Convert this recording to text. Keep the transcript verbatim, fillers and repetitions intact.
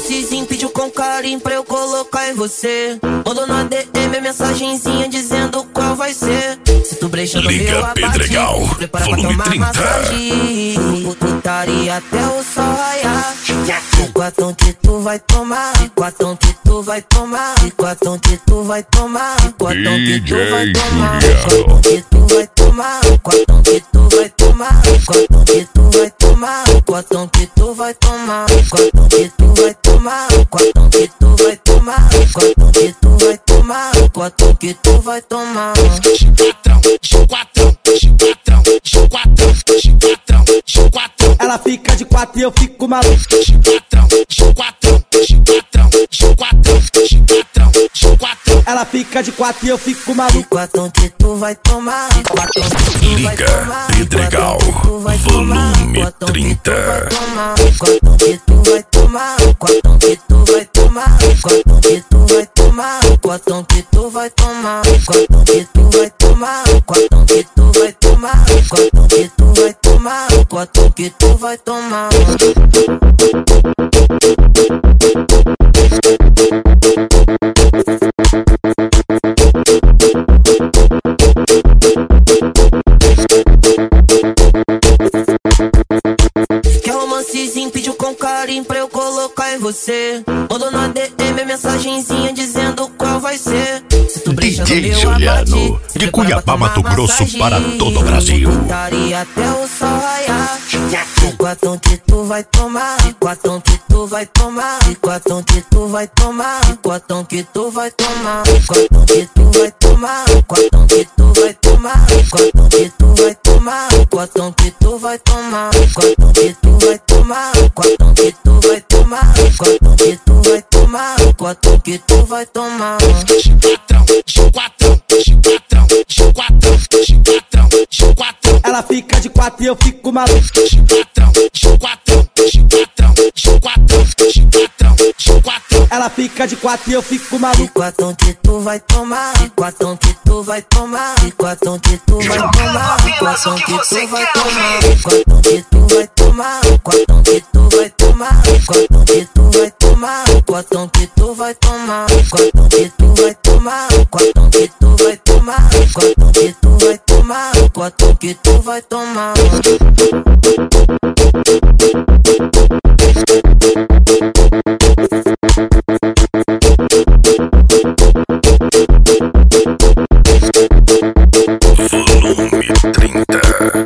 romancezinho pediu com carinho pra eu colocar em você. Mandou na D M a mensagenzinha dizendo qual vai ser. Se tu brecha no Liga meu abate, Pedregal, prepara pra volume tomar trinta. massagem. Putaria até o sol raiar. O quatão que tu vai tomar, o quatão que tu vai tomar, o quatão que tu vai tomar, o quatão que tu vai tomar, o quatão que tu vai tomar, o quatão que tu vai tomar, o quatão que tu vai tomar, o quatão que tu vai tomar, o quatão que tu vai tomar, o quatão que tu vai tomar, o quatão que tu vai tomar, o quatão que tu vai tomar. Chiquatrão, chiquatrão, chiquatrão, chiquatrão, chiquatrão, chiquatrão. Ela fica de quatro e eu fico maluco. Chiquatrão, chiquatrão, chiquatrão, chiquatrão, chiquatrão, chiquatrão. Ela fica de quatro e eu fico maluco. Quatão que tu vai tomar, quatão que tu vai Liga tomar, Pedregal, quatão que tu vai tomar, volume quatão que tu trinta. vai tomar, quatão que tu vai tomar, quatão que tu vai tomar, quatão que tu vai tomar, quatão que tu vai tomar, quatão que tu vai tomar, quatão que tu vai tomar, quatão que tu vai tomar, quatão que tu vai tomar. Quer romancezinho pediu com carinho pra eu colocar em você. Mandou na D M a mensagenzinha dizendo qual vai ser. Se tu brecha no D J meu Juliano, abate, de prepara Cuiabá, pra Mato tomar Grosso, massagem. para todo o Brasil. Putaria até o sol raiar. O quatão que tu vai tomar, o quatão que tu vai tomar, o quatão que tu vai tomar, o quatão que tu vai tomar, o quatão que tu vai tomar, o quatão que tu vai tomar, o quatão que tu vai tomar, o quatão que tu vai tomar, o quatão que tu vai tomar, o quatão que tu vai tomar, o quatão que tu vai tomar, o quatão que tu vai tomar. Chiquatrão, chiquatrão, chiquatrão, chiquatrão, chiquatrão, chiquatrão. Ela fica de quatro e eu fico maluco. Chiquatrão, chiquatrão, chiquatrão, chiquatrão, chiquatrão, chiquatrão. Ela fica de quatro e eu fico maluco. Quatão que tu vai tomar, quatão que tu vai tomar, quatão que tu vai tomar, quatão que tu vai tomar, quatão que tu vai tomar, quatão que tu vai tomar, quatão que tu vai tomar, quatão que tu vai tomar, quatão que tu vai tomar, quatão que tu vai tomar, quatão que tu vai tomar, quatão que tu vai tomar.